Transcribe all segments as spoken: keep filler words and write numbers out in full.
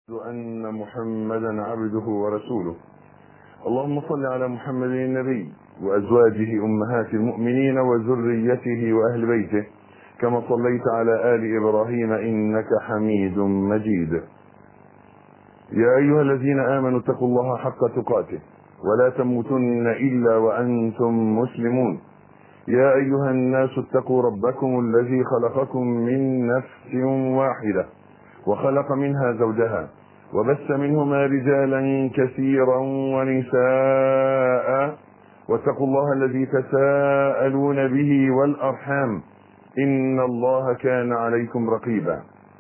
أن محمدا عبده ورسوله. اللهم صل على محمد النبي وأزواجه أمهات المؤمنين وذريته وأهل بيته كما صليت على آل إبراهيم إنك حميد مجيد. يا أيها الذين آمنوا اتقوا الله حق تقاته ولا تموتن إلا وأنتم مسلمون. يا أيها الناس اتقوا ربكم الذي خلقكم من نفس واحدة وخلق منها زوجها وبث منهما رجالا كثيرا ونساء واتقوا الله الذي تساءلون به والأرحام إن الله كان عليكم رقيبا.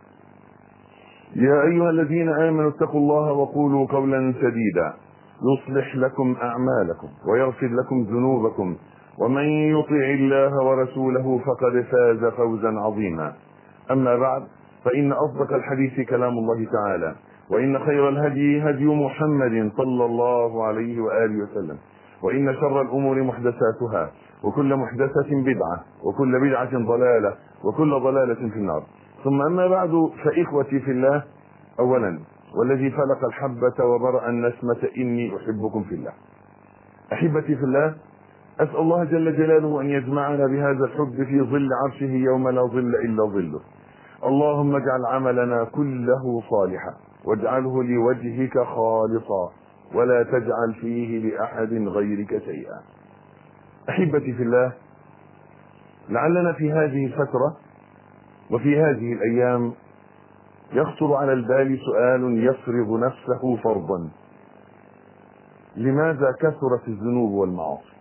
يا أيها الذين آمنوا اتقوا الله وقولوا قولا سديدا يصلح لكم أعمالكم ويغفر لكم ذنوبكم ومن يطع الله ورسوله فقد فاز فوزا عظيما. أما بعد، فإن أصدق الحديث كلام الله تعالى، وإن خير الهدي هدي محمد صلى الله عليه وآله وسلم، وإن شر الأمور محدثاتها وكل محدثة بدعة وكل بدعة ضلالة وكل ضلالة في النار. ثم أما بعد، فإخوتي في الله، أولا والذي فلق الحبة وبرأ النسمة إني أحبكم في الله. أحبتي في الله، أسأل الله جل جلاله أن يجمعنا بهذا الحب في ظل عرشه يوم لا ظل إلا ظله. اللهم اجعل عملنا كله صالحا واجعله لوجهك خالصا ولا تجعل فيه لأحد غيرك شيئا. أحبتي في الله، لعلنا في هذه الفترة وفي هذه الأيام يخطر على البال سؤال يفرض نفسه فرضا: لماذا كثرت الذنوب والمعاصي؟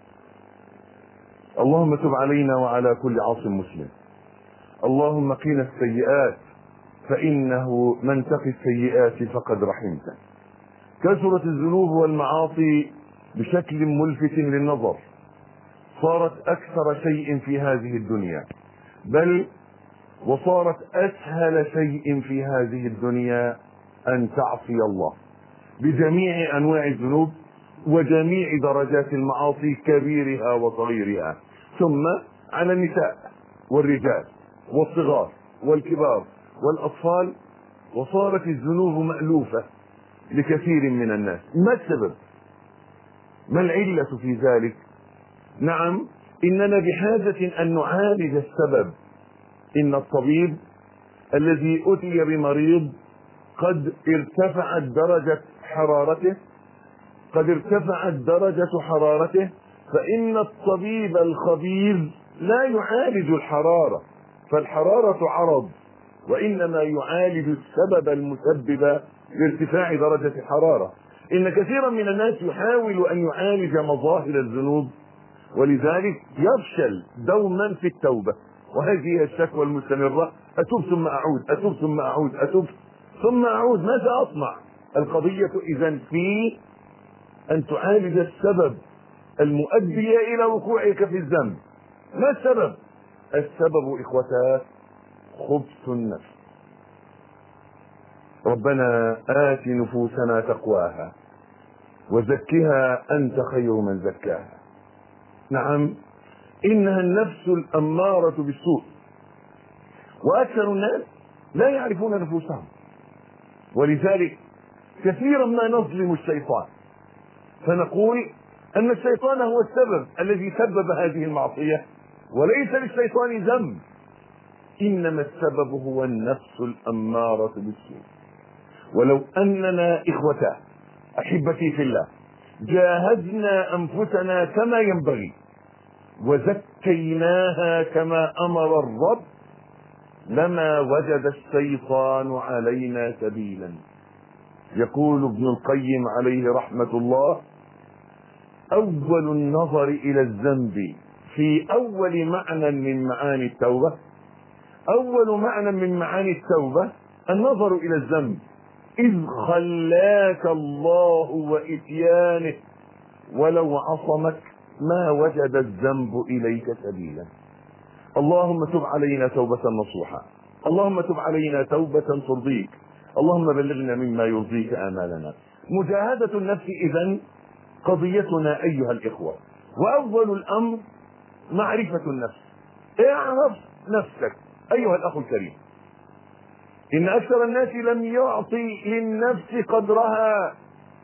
اللهم تب علينا وعلى كل عاص مسلم. اللهم قنا السيئات فإنه من تقي السيئات فقد رحمته. كثرت الذنوب والمعاصي بشكل ملفت للنظر، صارت أكثر شيء في هذه الدنيا، بل وصارت أسهل شيء في هذه الدنيا أن تعصي الله بجميع أنواع الذنوب وجميع درجات المعاصي كبيرها وصغيرها، ثم على النساء والرجال والصغار والكبار والأطفال. وصارت الذنوب مألوفة لكثير من الناس. ما السبب؟ ما العلة في ذلك؟ نعم، إننا بحاجة أن نعالج السبب. إن الطبيب الذي أتي بمريض قد ارتفعت درجة حرارته قد ارتفعت درجة حرارته فإن الطبيب الخبير لا يعالج الحرارة، فالحرارة عرض، وإنما يعالج السبب المسبب لارتفاع درجة الحرارة. إن كثيرا من الناس يحاول أن يعالج مظاهر الذنوب، ولذلك يفشل دوما في التوبة، وهذه الشكوى المستمرة: أتوب ثم أعود، أتوب ثم أعود، أتوب ثم أعود. ماذا أصنع؟ القضية إذن في أن تعالج السبب المؤدي إلى وقوعك في الذنب. ما السبب؟ السبب إخوتاه خبث النفس. ربنا آت نفوسنا تقواها وزكها أنت خير من زكاها. نعم، إنها النفس الأمارة بالسوء، وأكثر الناس لا يعرفون نفوسهم، ولذلك كثيرا ما نظلم الشيطان فنقول أن الشيطان هو السبب الذي سبب هذه المعصية، وليس للشيطان ذنب، إنما السبب هو النفس الأمارة بالسوء. ولو أننا إخوته أحبتي في الله جاهدنا أنفسنا كما ينبغي وزكيناها كما أمر الرب لما وجد الشيطان علينا سبيلا. يقول ابن القيم عليه رحمة الله: أول النظر إلى الذنب في أول معنى من معاني التوبة أول معنى من معاني التوبة النظر إلى الذنب، إذ خلاك الله وإتيانه، ولو عصمك ما وجد الذنب إليك سبيلا. اللهم تب علينا توبة نصوحة، اللهم تب علينا توبة ترضيك، اللهم بلغنا مما يرضيك آمالنا. مجاهدة النفس إذن قضيتنا أيها الإخوة، وأول الأمر معرفة النفس. اعرف نفسك أيها الأخ الكريم، إن أكثر الناس لم يعطي للنفس قدرها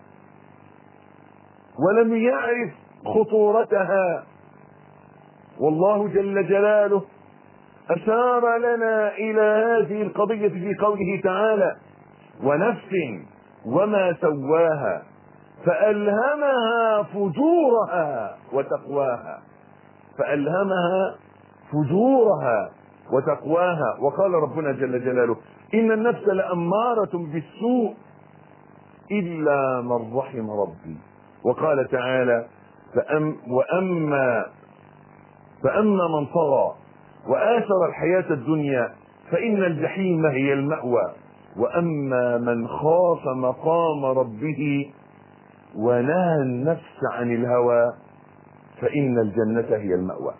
ولم يعرف خطورتها. والله جل جلاله أشار لنا إلى هذه القضية في قوله تعالى: ونفس وما سواها فألهمها فجورها وتقواها. فألهمها فجورها وتقواها. وقال ربنا جل جلاله: إن النفس لأمارة بالسوء إلا من رحم ربي. وقال تعالى: فأم وأما فأما من طغى وآثر الحياة الدنيا فإن الجحيم هي المأوى. وأما من خاف مقام ربه ونهى النفس عن الهوى فإن الجنة هي المأوى.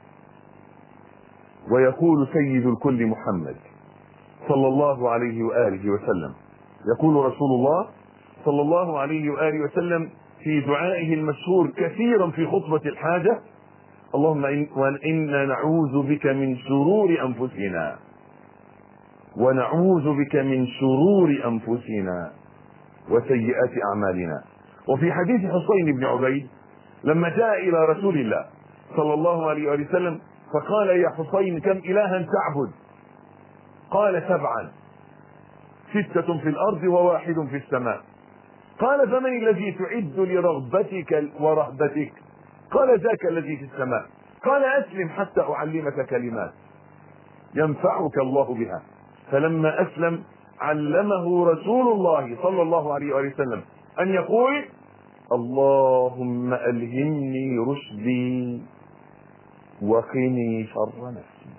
ويقول سيد الكل محمد صلى الله عليه وآله وسلم، يقول رسول الله صلى الله عليه وآله وسلم في دعائه المشهور كثيرا في خطبة الحاجة: اللهم إنا نعوذ بك من شرور أنفسنا ونعوذ بك من شرور أنفسنا وسيئات أعمالنا. وفي حديث حسين بن عبيد لما جاء إلى رسول الله صلى الله عليه وسلم فقال: يا حسين كم إلها تعبد؟ قال: سبعا، ستة في الأرض وواحد في السماء. قال: فمن الذي تعد لرغبتك ورهبتك؟ قال: ذاك الذي في السماء. قال: أسلم حتى أعلمك كلمات ينفعك الله بها. فلما أسلم علمه رسول الله صلى الله عليه وسلم أن يقول: اللهم ألهمني رشدي وقني شر نفسي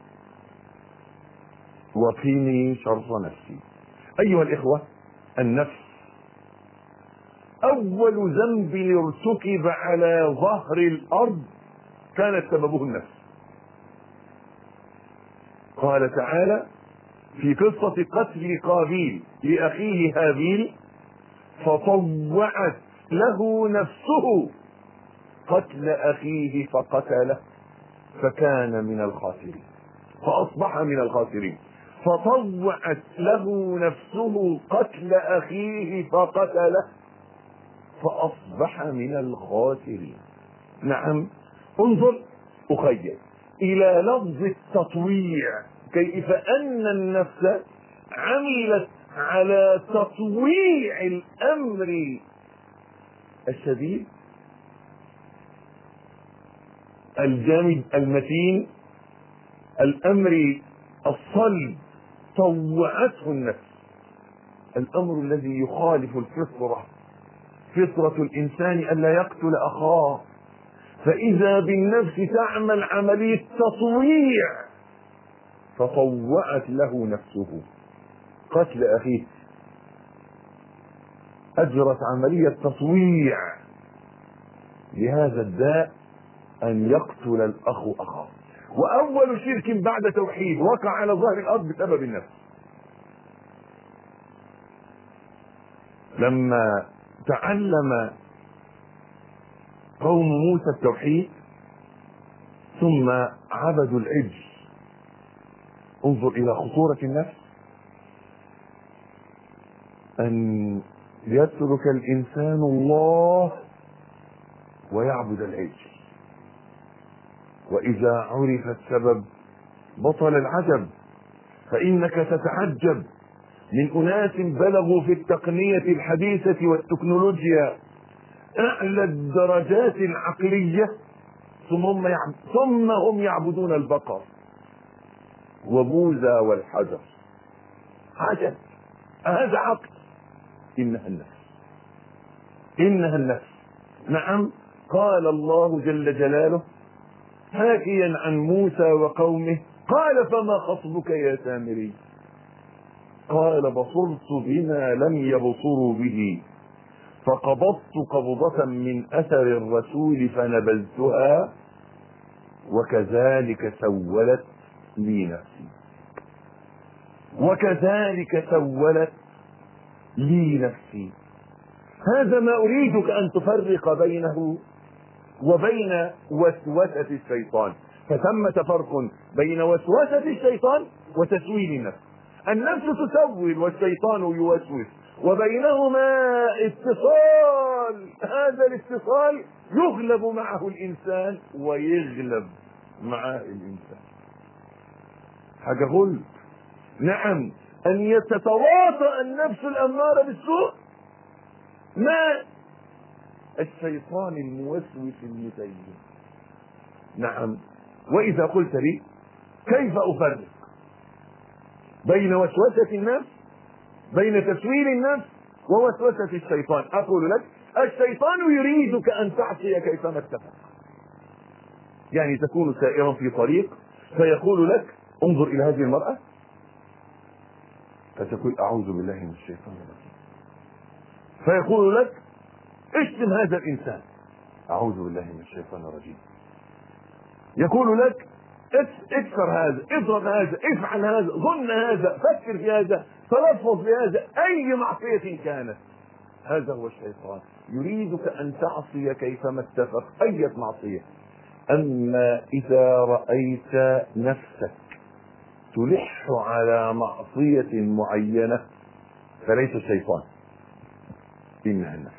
وقني شر نفسي. أيها الإخوة، النفس أول ذنب ارتكب على ظهر الأرض كانت سببه النفس. قال تعالى في قصة قتل قابيل لأخيه هابيل: فطوعت له نفسه قتل أخيه فقتله فكان من الخاسرين، فأصبح من الخاسرين. فطوعت له نفسه قتل أخيه فقتله فأصبح من الخاسرين. نعم، انظر أخيل إلى لفظ التطويع، كيف أن النفس عملت على تطويع الأمر الشديد الجامد المتين، الأمر الصلب، طوعته النفس. الأمر الذي يخالف الفطرة، فطرة الإنسان ألا يقتل أخاه، فإذا بالنفس تعمل عملية تطويع، فطوعت له نفسه قتل أخيه، أجرت عملية تطويع لهذا الداء أن يقتل الأخ أخاه. وأول شرك بعد توحيد وقع على ظهر الأرض بسبب النفس. لما تعلم قوم موسى التوحيد ثم عبدوا العجل، انظر إلى خطورة النفس، أن يترك الإنسان الله ويعبد العجل. وإذا عرف السبب بطل العجب، فإنك تتعجب من أناس بلغوا في التقنية الحديثة والتكنولوجيا أعلى الدرجات العقلية، ثم هم يعب... ثم هم يعبدون البقر وبوذا والحجر. عجب، هذا عقل؟ إنها النفس، إنها النفس. نعم، قال الله جل جلاله حاكيا عن موسى وقومه: قال فما خطبك يا سامري؟ قال بصرت بما لم يبصروا به فقبضت قبضة من أثر الرسول فنبذتها وكذلك سولت لي نفسي وكذلك سولت لي نفسي. هذا ما أريدك أن تفرق بينه وبين وسوسة الشيطان. فثمة فرق بين وسوسة الشيطان وتسويل النفس. النفس تسول والشيطان يوسوس، وبينهما اتصال. هذا الاتصال يغلب معه الإنسان ويغلب معه الإنسان. حاجة غلب. نعم، أن يتتواطأ النفس الأمارة بالسوء مع الشيطان الموسوس المزين. نعم. وإذا قلت لي كيف أفرق بين وسوسة النفس، بين تسويل النفس ووسوسة الشيطان، أقول لك الشيطان يريدك أن تعصي كيفما اتفق. يعني تكون سائرا في طريق فيقول لك انظر إلى هذه المرأة، فتقول أعوذ بالله من الشيطان الرجيم. فيقول لك اشتم هذا الإنسان، أعوذ بالله من الشيطان الرجيم. يقول لك اكسر هذا، اضرب هذا، افعل هذا، ظن هذا، فكر في هذا، تلفظ بهذا، أي معصية كانت. هذا هو الشيطان، يريدك أن تعصي كيفما اتفق أي معصية. أما إذا رأيت نفسك تلح على معصية معينة فليس الشيطان، إنها النفس.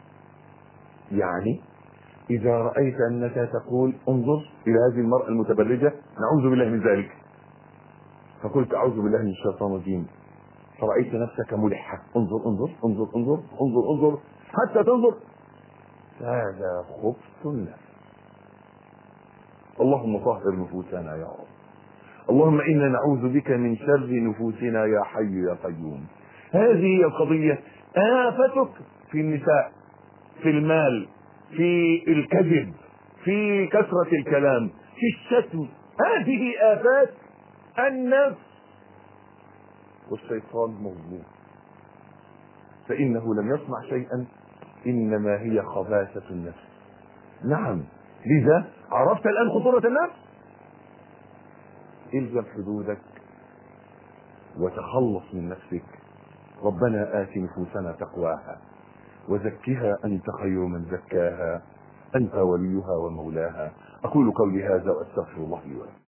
يعني إذا رأيت أنك تقول انظر إلى هذه المرأة المتبرجة، نعوذ بالله من ذلك، فقلت أعوذ بالله من الشيطان الرجيم، فرأيت نفسك ملحة، انظر انظر انظر انظر انظر انظر حتى تنظر، هذا خبث النفس. اللهم طهر نفوسنا يا رب. اللهم إنا نعوذ بك من شر نفوسنا يا حي يا قيوم. هذه هي القضية. آفتك في النساء، في المال، في الكذب، في كثرة الكلام، في الشتم، هذه آفات النفس. والشيطان مظلوم فإنه لم يصنع شيئا، إنما هي خباثة النفس. نعم. لذا عرفت الآن خطورة النفس، الزم حدودك وتخلص من نفسك. ربنا آت نفوسنا تقواها وزكها أنت خير من زكاها، أنت وليها ومولاها. أقول قولي هذا وأستغفر الله لي ولكم.